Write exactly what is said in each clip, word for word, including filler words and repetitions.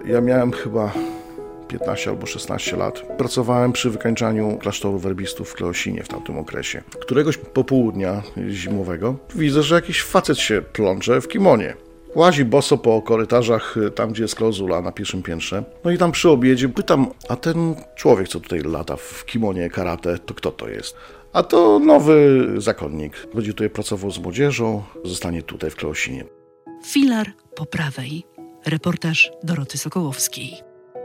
Ja miałem chyba piętnaście albo szesnaście lat. Pracowałem przy wykańczaniu klasztoru werbistów w Kleosinie w tamtym okresie. Któregoś popołudnia zimowego widzę, że jakiś facet się plącze w kimonie. Łazi boso po korytarzach, tam gdzie jest klauzula na pierwszym piętrze. No i tam przy obiedzie pytam, a ten człowiek, co tutaj lata w kimonie karate, to kto to jest? A to nowy zakonnik. Będzie tutaj pracował z młodzieżą, zostanie tutaj w Kleosinie. Filar po prawej. Reportaż Doroty Sokołowskiej.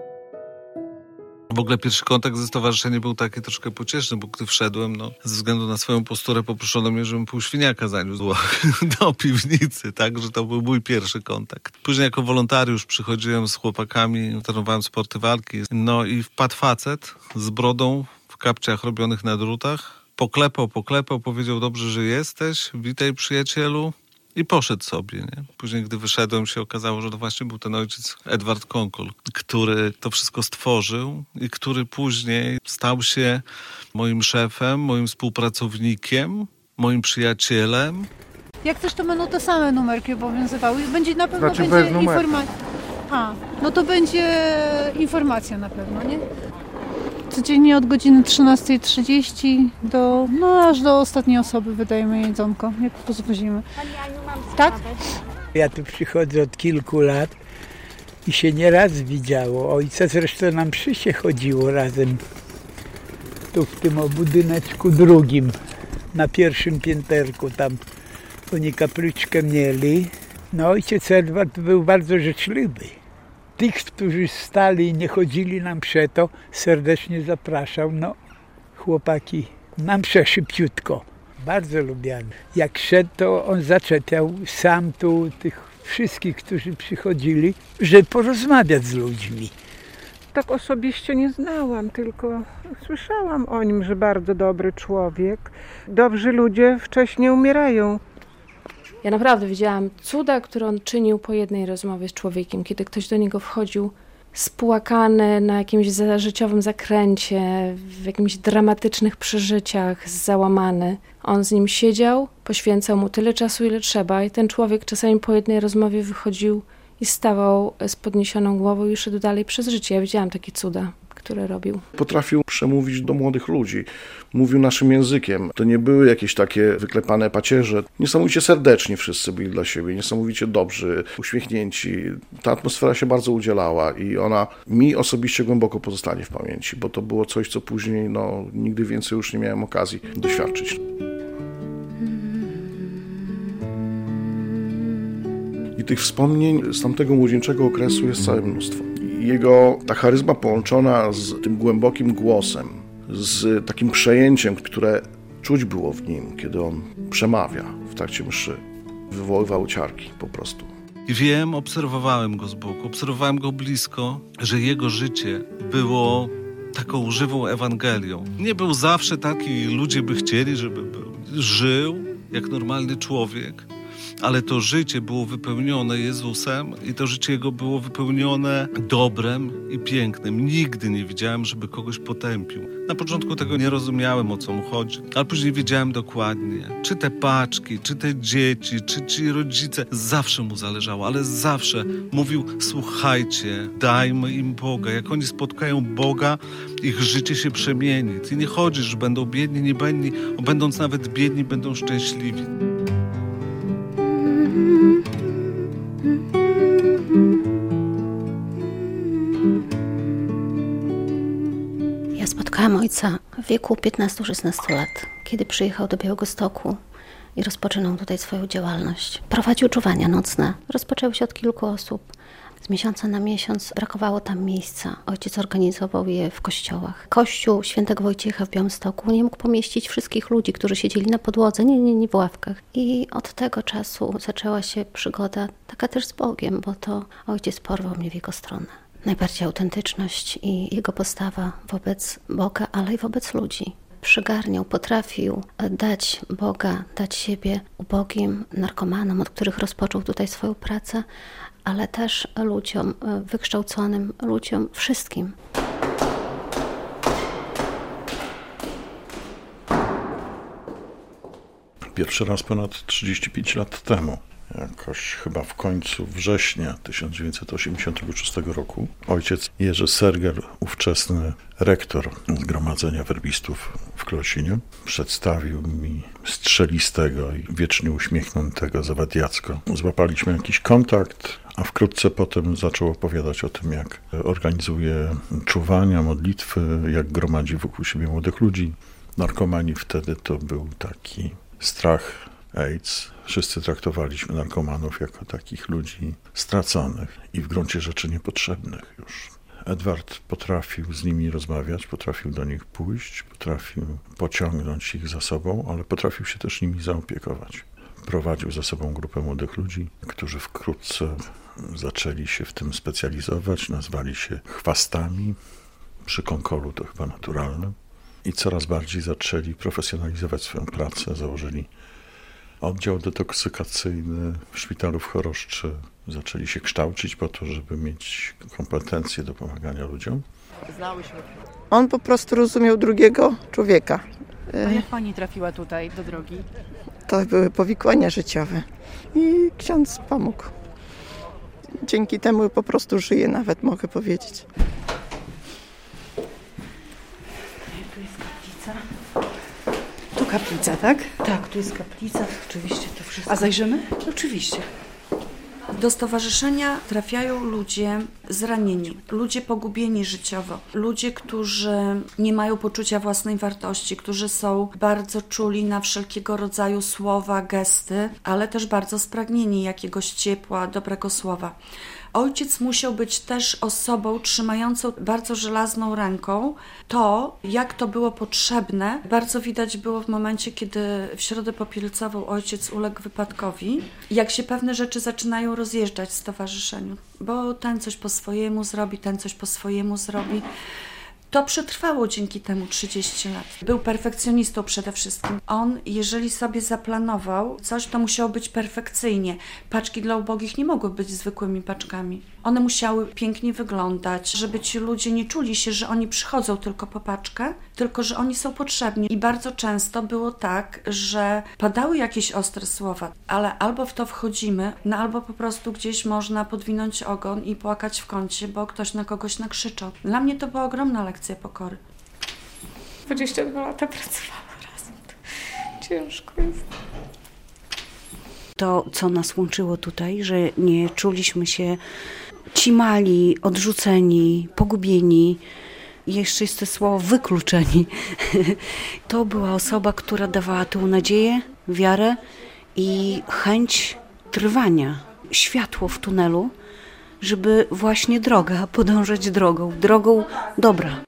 W ogóle pierwszy kontakt ze stowarzyszeniem był taki troszkę pocieszny, bo gdy wszedłem, no, ze względu na swoją posturę poproszono mnie, żebym pół świniaka zaniósł do piwnicy, tak, że to był mój pierwszy kontakt. Później jako wolontariusz przychodziłem z chłopakami, trenowałem sporty walki, no i wpadł facet z brodą w kapciach robionych na drutach, poklepał, poklepał, powiedział: dobrze, że jesteś, witaj przyjacielu. I poszedł sobie, nie? Później, gdy wyszedłem, się okazało, że to właśnie był ten ojciec Edward Konkol, który to wszystko stworzył i który później stał się moim szefem, moim współpracownikiem, moim przyjacielem. Jak też to będą te same numerki obowiązywały? Będzie na pewno Znaczy będzie informacja. A, no to będzie informacja na pewno, nie? Codziennie od godziny trzynastej trzydzieści do, no aż do ostatniej osoby wydajemy jedzonko, jak pozwolimy. Pani Aniu, mam tak? Ja tu przychodzę od kilku lat i się nieraz widziało. Ojca zresztą na mszy się chodziło razem. Tu w tym o budyneczku drugim, na pierwszym pięterku, tam oni kapliczkę mieli. No ojciec Edward był bardzo życzliwy. Tych, którzy stali i nie chodzili na mszę, to serdecznie zapraszał. No, chłopaki, na mszę szybciutko. Bardzo lubiany. Jak szedł, to on zaczepiał sam tu tych wszystkich, którzy przychodzili, żeby porozmawiać z ludźmi. Tak osobiście nie znałam, tylko słyszałam o nim, że bardzo dobry człowiek. Dobrzy ludzie wcześniej umierają. Ja naprawdę widziałam cuda, które on czynił po jednej rozmowie z człowiekiem, kiedy ktoś do niego wchodził spłakany na jakimś życiowym zakręcie, w jakimś dramatycznych przeżyciach, załamany. On z nim siedział, poświęcał mu tyle czasu, ile trzeba i ten człowiek czasami po jednej rozmowie wychodził i stawał z podniesioną głową i szedł dalej przez życie. Ja widziałam takie cuda, które robił. Potrafił przemówić do młodych ludzi. Mówił naszym językiem. To nie były jakieś takie wyklepane pacierze. Niesamowicie serdeczni wszyscy byli dla siebie, niesamowicie dobrzy, uśmiechnięci. Ta atmosfera się bardzo udzielała i ona mi osobiście głęboko pozostanie w pamięci, bo to było coś, co później no, nigdy więcej już nie miałem okazji doświadczyć. I tych wspomnień z tamtego młodzieńczego okresu jest całe mnóstwo. Jego ta charyzma połączona z tym głębokim głosem, z takim przejęciem, które czuć było w nim, kiedy on przemawia w trakcie mszy, wywoływał ciarki po prostu. I wiem, obserwowałem go z boku, obserwowałem go blisko, że jego życie było taką żywą Ewangelią. Nie był zawsze taki, ludzie by chcieli, żeby był. Żył jak normalny człowiek, ale to życie było wypełnione Jezusem i to życie Jego było wypełnione dobrem i pięknem. Nigdy nie widziałem, żeby kogoś potępił. Na początku tego nie rozumiałem, o co mu chodzi, ale później wiedziałem dokładnie, czy te paczki, czy te dzieci, czy ci rodzice, zawsze mu zależało, ale zawsze mówił: słuchajcie, dajmy im Boga. Jak oni spotkają Boga, ich życie się przemieni. Ty nie chodzisz, że będą biedni, nie biedni, a będąc nawet biedni, będą szczęśliwi. Spotkałam ojca w wieku piętnastu szesnastu lat, kiedy przyjechał do Białegostoku i rozpoczynał tutaj swoją działalność. Prowadził czuwania nocne. Rozpoczęły się od kilku osób. Z miesiąca na miesiąc brakowało tam miejsca. Ojciec organizował je w kościołach. Kościół Świętego Wojciecha w Białymstoku nie mógł pomieścić wszystkich ludzi, którzy siedzieli na podłodze, nie, nie, nie w ławkach. I od tego czasu zaczęła się przygoda taka też z Bogiem, bo to ojciec porwał mnie w jego stronę. Najbardziej autentyczność i jego postawa wobec Boga, ale i wobec ludzi. Przygarniał, potrafił dać Boga, dać siebie ubogim narkomanom, od których rozpoczął tutaj swoją pracę, ale też ludziom wykształconym, ludziom wszystkim. Pierwszy raz ponad trzydzieści pięć lat temu Jakoś chyba w końcu września tysiąc dziewięćset osiemdziesiątego szóstego roku ojciec Jerzy Serger, ówczesny rektor Zgromadzenia Werbistów w Klosinie, przedstawił mi strzelistego i wiecznie uśmiechniętego Zawadiacko. Złapaliśmy jakiś kontakt, a wkrótce potem zaczął opowiadać o tym, jak organizuje czuwania, modlitwy, jak gromadzi wokół siebie młodych ludzi. Narkomani wtedy to był taki strach, AIDS. Wszyscy traktowaliśmy narkomanów jako takich ludzi straconych i w gruncie rzeczy niepotrzebnych już. Edward potrafił z nimi rozmawiać, potrafił do nich pójść, potrafił pociągnąć ich za sobą, ale potrafił się też nimi zaopiekować. Prowadził za sobą grupę młodych ludzi, którzy wkrótce zaczęli się w tym specjalizować, nazwali się chwastami. Przy Konkolu to chyba naturalne. I coraz bardziej zaczęli profesjonalizować swoją pracę, założyli oddział detoksykacyjny w szpitalu w Choroszczy. Zaczęli się kształcić po to, żeby mieć kompetencje do pomagania ludziom. On po prostu rozumiał drugiego człowieka. A jak pani trafiła tutaj do drogi? To były powikłania życiowe i ksiądz pomógł. Dzięki temu po prostu żyję, nawet mogę powiedzieć. Tu jest kaplica. Tu kaplica, tak? Tak, tu jest kaplica, oczywiście to wszystko. A zajrzymy? Oczywiście. Do stowarzyszenia trafiają ludzie zranieni, ludzie pogubieni życiowo, ludzie, którzy nie mają poczucia własnej wartości, którzy są bardzo czuli na wszelkiego rodzaju słowa, gesty, ale też bardzo spragnieni jakiegoś ciepła, dobrego słowa. Ojciec musiał być też osobą trzymającą bardzo żelazną ręką to, jak to było potrzebne. Bardzo widać było w momencie, kiedy w Środę Popielcową ojciec uległ wypadkowi, jak się pewne rzeczy zaczynają rozjeżdżać w stowarzyszeniu, bo ten coś po swojemu zrobi, ten coś po swojemu zrobi. To przetrwało dzięki temu trzydzieści lat. Był perfekcjonistą przede wszystkim. On, jeżeli sobie zaplanował coś, to musiało być perfekcyjnie. Paczki dla ubogich nie mogły być zwykłymi paczkami. One musiały pięknie wyglądać, żeby ci ludzie nie czuli się, że oni przychodzą tylko po paczkę, tylko że oni są potrzebni. I bardzo często było tak, że padały jakieś ostre słowa, ale albo w to wchodzimy, no albo po prostu gdzieś można podwinąć ogon i płakać w kącie, bo ktoś na kogoś nakrzyczał. Dla mnie to była ogromna lekcja pokory. dwadzieścia dwa lata pracowała razem. Ciężko jest. To, co nas łączyło tutaj, że nie czuliśmy się ci mali, odrzuceni, pogubieni, i jeszcze jest to słowo wykluczeni. To była osoba, która dawała tę nadzieję, wiarę i chęć trwania, światło w tunelu, żeby właśnie droga, podążać drogą, drogą dobra.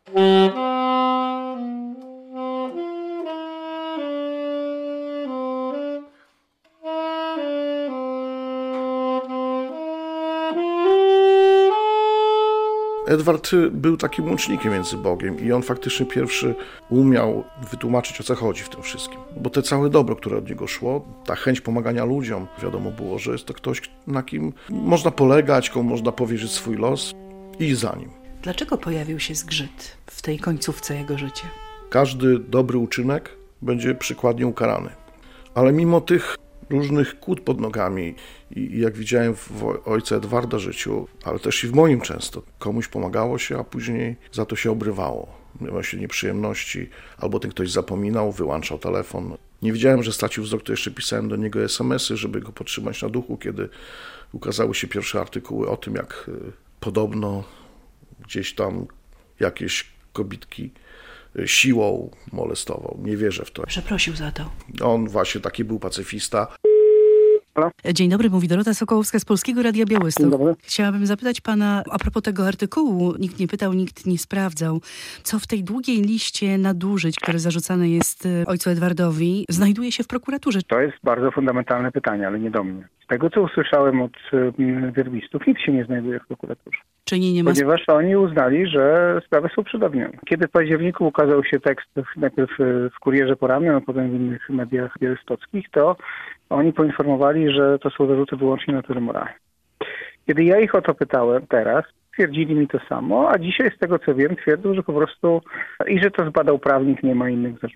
Edward był takim łącznikiem między Bogiem i on faktycznie pierwszy umiał wytłumaczyć, o co chodzi w tym wszystkim. Bo te całe dobro, które od niego szło, ta chęć pomagania ludziom, wiadomo było, że jest to ktoś, na kim można polegać, komu można powierzyć swój los i za nim. Dlaczego pojawił się zgrzyt w tej końcówce jego życia? Każdy dobry uczynek będzie przykładnie ukarany. Ale mimo tych różnych kłód pod nogami i jak widziałem w ojca Edwarda życiu, ale też i w moim często, komuś pomagało się, a później za to się obrywało. Miało się nieprzyjemności, albo ten ktoś zapominał, wyłączał telefon. Nie wiedziałem, że stracił wzrok, to jeszcze pisałem do niego es em esy, żeby go podtrzymać na duchu, kiedy ukazały się pierwsze artykuły o tym, jak podobno gdzieś tam jakieś kobitki siłą molestował. Nie wierzę w to. Przeprosił za to. On właśnie taki był pacyfista. Dzień dobry, mówi Dorota Sokołowska z Polskiego Radia Białystok. Dzień dobry. Chciałabym zapytać pana a propos tego artykułu. Nikt nie pytał, nikt nie sprawdzał. Co w tej długiej liście nadużyć, które zarzucane jest ojcu Edwardowi, znajduje się w prokuraturze? To jest bardzo fundamentalne pytanie, ale nie do mnie. Z tego, co usłyszałem od werbistów, nic się nie znajduje w prokuraturze. Czyli nie ma... Ponieważ oni uznali, że sprawy są przedawnione. Kiedy w październiku ukazał się tekst najpierw w Kurierze Porannym, a potem w innych mediach białostockich, to oni poinformowali, że to są zarzuty wyłącznie natury moralnej. Kiedy ja ich o to pytałem teraz, twierdzili mi to samo, a dzisiaj z tego co wiem twierdzą, że po prostu i że to zbadał prawnik, nie ma innych zarzutów.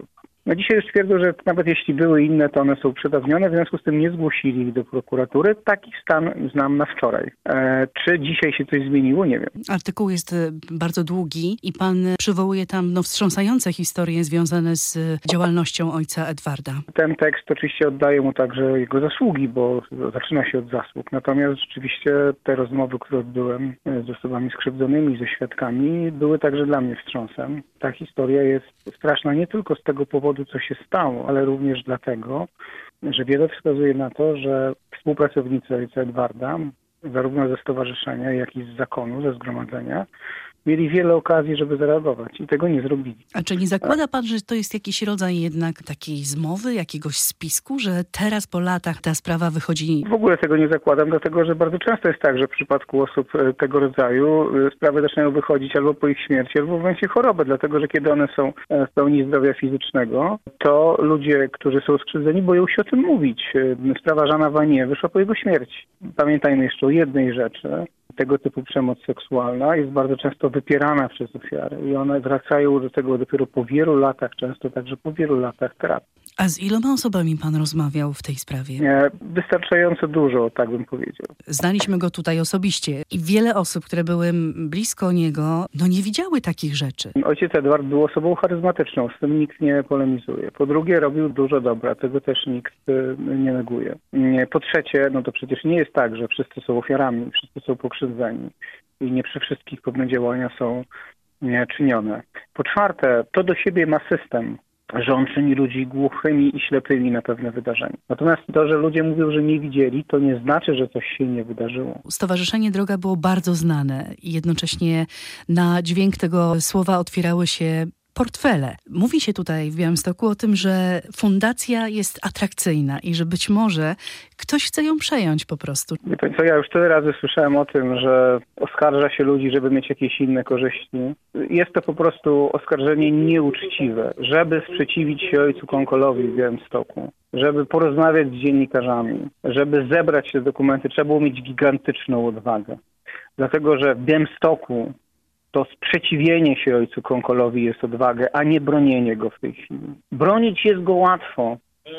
No dzisiaj już twierdzą, że nawet jeśli były inne, to one są przedawnione, w związku z tym nie zgłosili ich do prokuratury. Taki stan znam na wczoraj. E, czy dzisiaj się coś zmieniło? Nie wiem. Artykuł jest bardzo długi i pan przywołuje tam no, wstrząsające historie związane z działalnością ojca Edwarda. Ten tekst oczywiście oddaje mu także jego zasługi, bo zaczyna się od zasług. Natomiast rzeczywiście te rozmowy, które odbyłem z osobami skrzywdzonymi, ze świadkami, były także dla mnie wstrząsem. Ta historia jest straszna nie tylko z tego powodu, co się stało, ale również dlatego, że wiele wskazuje na to, że współpracownicy ojca Edwarda, zarówno ze stowarzyszenia, jak i z zakonu, ze zgromadzenia, mieli wiele okazji, żeby zareagować i tego nie zrobili. A czy nie zakłada pan, że to jest jakiś rodzaj jednak takiej zmowy, jakiegoś spisku, że teraz po latach ta sprawa wychodzi... W ogóle tego nie zakładam, dlatego że bardzo często jest tak, że w przypadku osób tego rodzaju sprawy zaczynają wychodzić albo po ich śmierci, albo w momencie choroby, dlatego że kiedy one są w pełni zdrowia fizycznego, to ludzie, którzy są skrzywdzeni, boją się o tym mówić. Sprawa Jeana Vanier wyszła po jego śmierci. Pamiętajmy jeszcze o jednej rzeczy. Tego typu przemoc seksualna jest bardzo często wypierana przez ofiary i one wracają do tego dopiero po wielu latach, często także po wielu latach terapii. A z iloma osobami pan rozmawiał w tej sprawie? Wystarczająco dużo, tak bym powiedział. Znaliśmy go tutaj osobiście i wiele osób, które były blisko niego, no nie widziały takich rzeczy. Ojciec Edward był osobą charyzmatyczną, z tym nikt nie polemizuje. Po drugie, robił dużo dobra, tego też nikt nie neguje. Po trzecie, no to przecież nie jest tak, że wszyscy są ofiarami, wszyscy są pokrzywdzeni i nie przy wszystkich pewne działania są czynione. Po czwarte, to do siebie ma system, że on czyni ludzi głuchymi i ślepymi na pewne wydarzenia. Natomiast to, że ludzie mówią, że nie widzieli, to nie znaczy, że coś się nie wydarzyło. Stowarzyszenie Droga było bardzo znane i jednocześnie na dźwięk tego słowa otwierały się portfele. Mówi się tutaj w Białymstoku o tym, że fundacja jest atrakcyjna i że być może ktoś chce ją przejąć po prostu. Wie pani co, ja już tyle razy słyszałem o tym, że oskarża się ludzi, żeby mieć jakieś inne korzyści. Jest to po prostu oskarżenie nieuczciwe, żeby sprzeciwić się ojcu Konkolowi w Białymstoku, żeby porozmawiać z dziennikarzami, żeby zebrać te dokumenty, trzeba było mieć gigantyczną odwagę. Dlatego, że w Białymstoku to sprzeciwienie się ojcu Konkolowi jest odwagę, a nie bronienie go w tej chwili. Bronić jest go łatwo.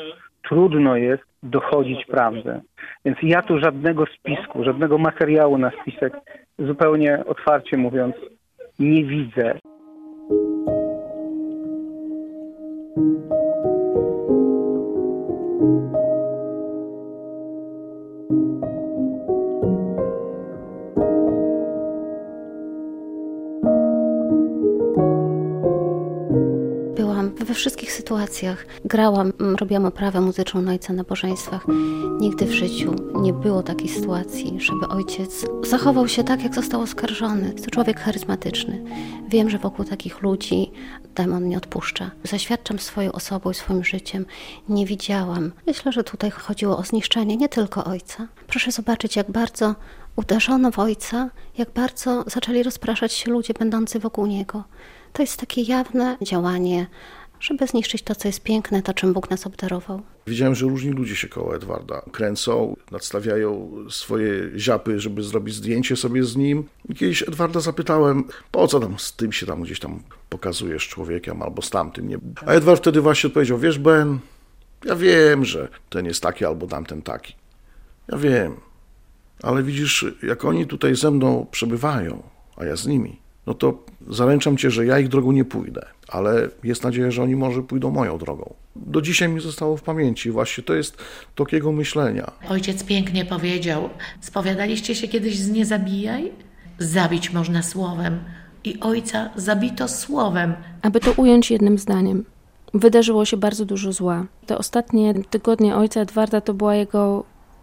Trudno jest dochodzić prawdy. Więc ja tu żadnego spisku, żadnego materiału na spisek, zupełnie otwarcie mówiąc, nie widzę. We wszystkich sytuacjach grałam, robiłam oprawę muzyczną na ojca nabożeństwach. Nigdy w życiu nie było takiej sytuacji, żeby ojciec zachował się tak, jak został oskarżony. To człowiek charyzmatyczny. Wiem, że wokół takich ludzi demon nie odpuszcza. Zaświadczam swoją osobą i swoim życiem. Nie widziałam. Myślę, że tutaj chodziło o zniszczenie nie tylko ojca. Proszę zobaczyć, jak bardzo uderzono w ojca, jak bardzo zaczęli rozpraszać się ludzie będący wokół niego. To jest takie jawne działanie, żeby zniszczyć to, co jest piękne, to, czym Bóg nas obdarował. Widziałem, że różni ludzie się koło Edwarda kręcą, nadstawiają swoje ziapy, żeby zrobić zdjęcie sobie z nim. I kiedyś Edwarda zapytałem, po co tam z tym się tam gdzieś tam pokazujesz człowiekiem albo z tamtym. Nie? A Edward wtedy właśnie odpowiedział, wiesz Ben, ja wiem, że ten jest taki albo tamten taki. Ja wiem, ale widzisz, jak oni tutaj ze mną przebywają, a ja z nimi, no to zaręczam cię, że ja ich drogą nie pójdę, ale jest nadzieja, że oni może pójdą moją drogą. Do dzisiaj mi zostało w pamięci właśnie, to jest tok jego myślenia. Ojciec pięknie powiedział, spowiadaliście się kiedyś z nie zabijaj? Zabić można słowem i ojca zabito słowem. Aby to ująć jednym zdaniem, wydarzyło się bardzo dużo zła. Te ostatnie tygodnie ojca Edwarda to była jego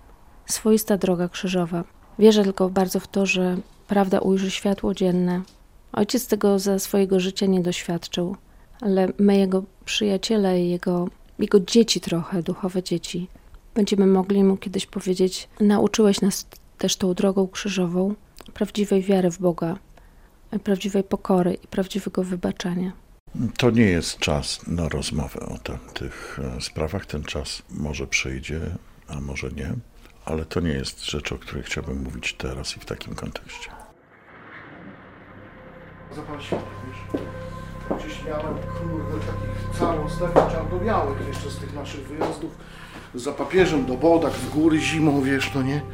swoista droga krzyżowa. Wierzę tylko bardzo w to, że prawda ujrzy światło dzienne. Ojciec tego za swojego życia nie doświadczył, ale my, jego przyjaciele i jego, jego dzieci trochę, duchowe dzieci, będziemy mogli mu kiedyś powiedzieć, nauczyłeś nas też tą drogą krzyżową prawdziwej wiary w Boga, prawdziwej pokory i prawdziwego wybaczenia. To nie jest czas na rozmowę o te, tych sprawach. Ten czas może przyjdzie, a może nie, ale to nie jest rzecz, o której chciałbym mówić teraz i w takim kontekście. Zapal światło, wiesz? Gdzieś miałem, kurde, takich całą stefę czarno-białych jeszcze z tych naszych wyjazdów za papieżem do Bodak w góry zimą, wiesz, no nie?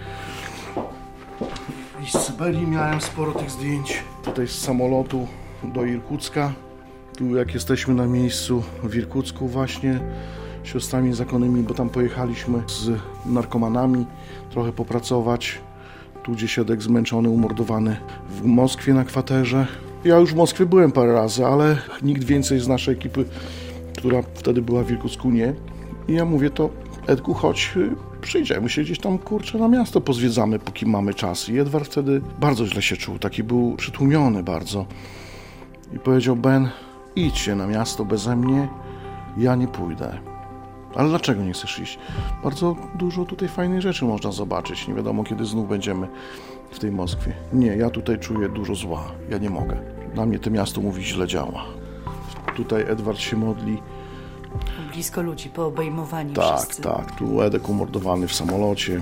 I z Syberii miałem sporo tych zdjęć. Tutaj z samolotu do Irkucka. Tu jak jesteśmy na miejscu w Irkucku właśnie, siostrami zakonnymi, bo tam pojechaliśmy z narkomanami trochę popracować. Tu gdzieś Edek zmęczony, umordowany w Moskwie na kwaterze. Ja już w Moskwie byłem parę razy, ale nikt więcej z naszej ekipy, która wtedy była w Irkucku, nie. I ja mówię, to Edku, chodź, przyjdziemy się gdzieś tam, kurczę, na miasto pozwiedzamy, póki mamy czas. I Edward wtedy bardzo źle się czuł, taki był przytłumiony bardzo. I powiedział, Ben, idźcie na miasto beze mnie, ja nie pójdę. Ale dlaczego nie chcesz iść? Bardzo dużo tutaj fajnych rzeczy można zobaczyć. Nie wiadomo, kiedy znów będziemy w tej Moskwie. Nie, ja tutaj czuję dużo zła. Ja nie mogę. Dla mnie to miasto, mówi, źle działa. Tutaj Edward się modli. Blisko ludzi, poobejmowani tak, wszyscy. Tak, tak. Tu Edek umordowany w samolocie.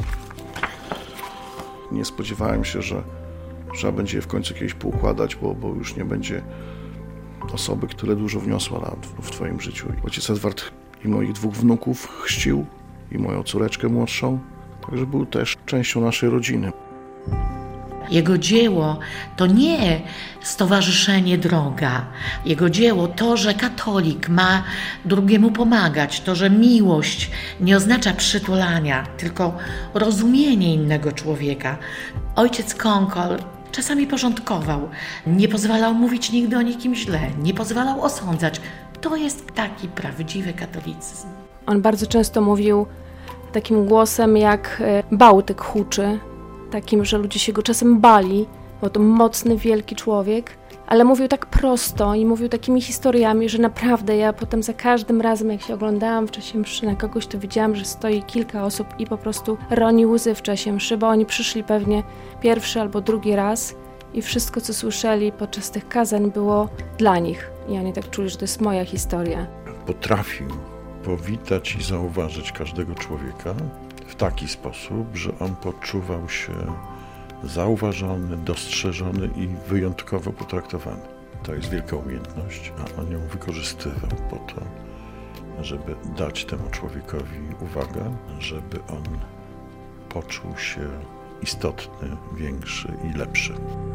Nie spodziewałem się, że trzeba będzie je w końcu kiedyś poukładać, bo, bo już nie będzie osoby, która dużo wniosła na, w twoim życiu. Ojciec Edward i moich dwóch wnuków chrzcił, i moją córeczkę młodszą. Także był też częścią naszej rodziny. Jego dzieło to nie Stowarzyszenie Droga. Jego dzieło to, że katolik ma drugiemu pomagać, to, że miłość nie oznacza przytulania, tylko rozumienie innego człowieka. Ojciec Konkol czasami porządkował, nie pozwalał mówić nigdy o nikim źle, nie pozwalał osądzać. To jest taki prawdziwy katolicyzm. On bardzo często mówił takim głosem, jak Bałtyk huczy, takim, że ludzie się go czasem bali, bo to mocny, wielki człowiek, ale mówił tak prosto i mówił takimi historiami, że naprawdę ja potem za każdym razem, jak się oglądałam w czasie mszy na kogoś, to widziałam, że stoi kilka osób i po prostu roni łzy w czasie mszy, bo oni przyszli pewnie pierwszy albo drugi raz i wszystko, co słyszeli podczas tych kazań, było dla nich. I oni tak czuli, że to jest moja historia. Potrafił powitać i zauważyć każdego człowieka w taki sposób, że on poczuwał się zauważony, dostrzeżony i wyjątkowo potraktowany. To jest wielka umiejętność, a on ją wykorzystywał po to, żeby dać temu człowiekowi uwagę, żeby on poczuł się istotny, większy i lepszy.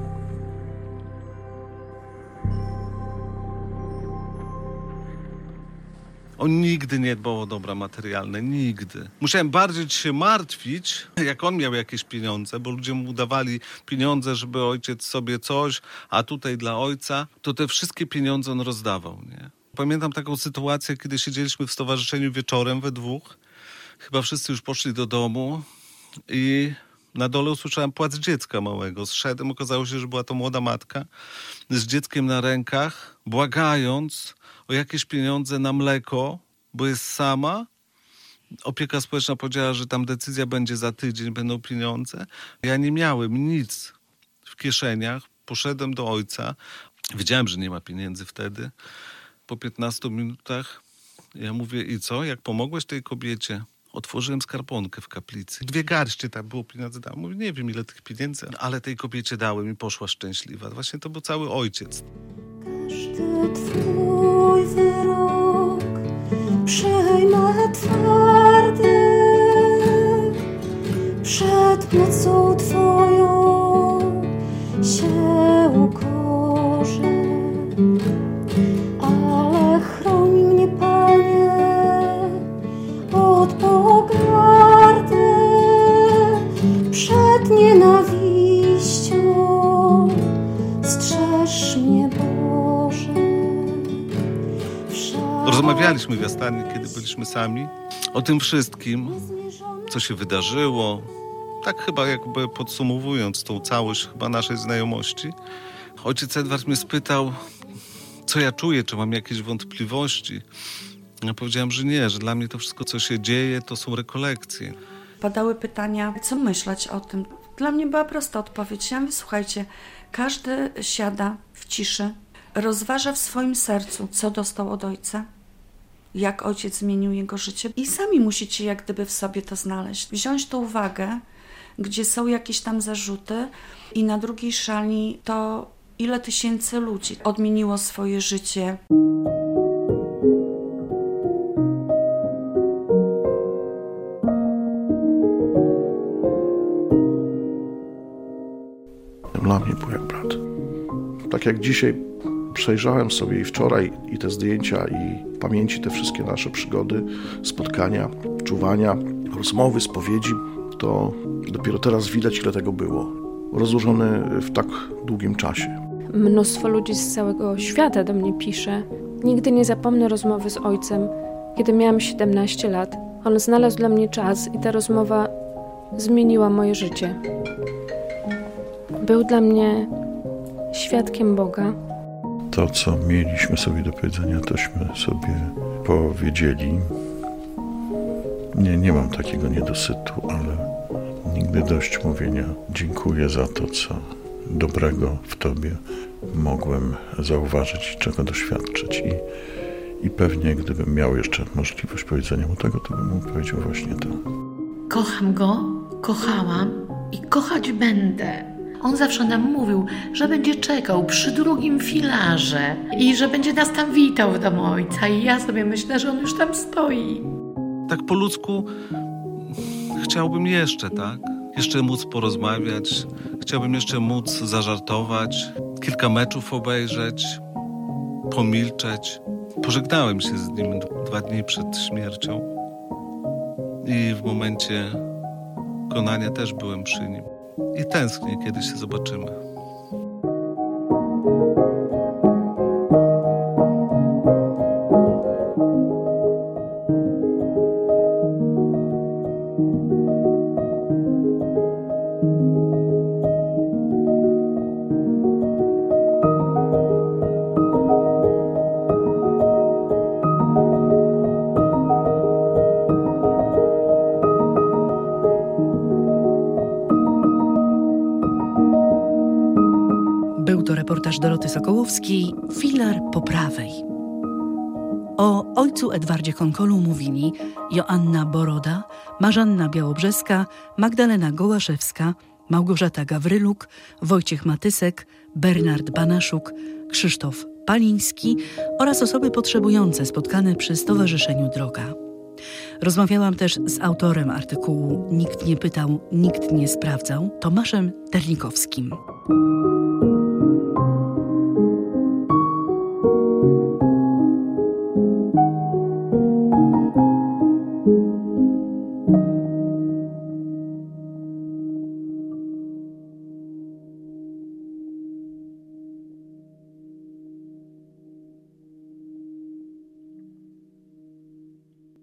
On nigdy nie dbał o dobra materialne, nigdy. Musiałem bardziej się martwić, jak on miał jakieś pieniądze, bo ludzie mu dawali pieniądze, żeby ojciec sobie coś, a tutaj dla ojca, to te wszystkie pieniądze on rozdawał, nie? Pamiętam taką sytuację, kiedy siedzieliśmy w stowarzyszeniu wieczorem we dwóch. Chyba wszyscy już poszli do domu i na dole usłyszałem płacz dziecka małego. Zszedłem, okazało się, że była to młoda matka z dzieckiem na rękach, błagając o jakieś pieniądze na mleko, bo jest sama. Opieka społeczna powiedziała, że tam decyzja będzie za tydzień, będą pieniądze. Ja nie miałem nic w kieszeniach. Poszedłem do ojca. Wiedziałem, że nie ma pieniędzy wtedy. Po piętnastu minutach ja mówię, i co? Jak pomogłeś tej kobiecie? Otworzyłem skarbonkę w kaplicy. Dwie garście tam było pieniędzy. Dałem. Mówię, nie wiem ile tych pieniędzy, ale tej kobiecie dałem i poszła szczęśliwa. Właśnie to był cały ojciec. Każdy twój wyrok przejmę twardy, przed mocą twoją się ukorzę, ale chroń mnie, Panie, od pogardy, przed nienawiścią strzeż mnie, Boże. Rozmawialiśmy w Jastanie, kiedy byliśmy sami, o tym wszystkim, co się wydarzyło. Tak chyba jakby podsumowując tą całość chyba naszej znajomości. Ojciec Edward mnie spytał, co ja czuję, czy mam jakieś wątpliwości. Ja powiedziałem, że nie, że dla mnie to wszystko, co się dzieje, to są rekolekcje. Padały pytania, co myśleć o tym. Dla mnie była prosta odpowiedź. Ja mówię, słuchajcie, każdy siada w ciszy, rozważa w swoim sercu, co dostał od ojca, jak ojciec zmienił jego życie i sami musicie jak gdyby w sobie to znaleźć. Wziąć tą uwagę, gdzie są jakieś tam zarzuty i na drugiej szali to ile tysięcy ludzi odmieniło swoje życie. Dla mnie był jak brat. Tak jak dzisiaj przejrzałem sobie i wczoraj i te zdjęcia, i w pamięci te wszystkie nasze przygody, spotkania, czuwania, rozmowy, spowiedzi, to dopiero teraz widać, ile tego było. Rozłożone w tak długim czasie. Mnóstwo ludzi z całego świata do mnie pisze. Nigdy nie zapomnę rozmowy z ojcem, kiedy miałam siedemnaście lat. On znalazł dla mnie czas i ta rozmowa zmieniła moje życie. Był dla mnie świadkiem Boga. To, co mieliśmy sobie do powiedzenia, tośmy sobie powiedzieli. Nie, nie mam takiego niedosytu, ale nigdy dość mówienia. Dziękuję za to, co dobrego w Tobie mogłem zauważyć i czego doświadczyć. I, i pewnie, gdybym miał jeszcze możliwość powiedzenia mu tego, to bym mu powiedział właśnie to. Kocham go, kochałam i kochać będę. On zawsze nam mówił, że będzie czekał przy drugim filarze i że będzie nas tam witał w domu ojca. I ja sobie myślę, że on już tam stoi. Tak po ludzku chciałbym jeszcze, tak? Jeszcze móc porozmawiać, chciałbym jeszcze móc zażartować, kilka meczów obejrzeć, pomilczeć. Pożegnałem się z nim dwa dni przed śmiercią i w momencie konania też byłem przy nim. I tęsknię, kiedy się zobaczymy. Był to reportaż Doroty Sokołowskiej, Filar po prawej. O ojcu Edwardzie Konkolu mówili Joanna Boroda, Marzanna Białobrzeska, Magdalena Gołaszewska, Małgorzata Gawryluk, Wojciech Matysek, Bernard Banaszuk, Krzysztof Paliński oraz osoby potrzebujące spotkane przy Stowarzyszeniu Droga. Rozmawiałam też z autorem artykułu Nikt nie pytał, nikt nie sprawdzał, Tomaszem Terlikowskim.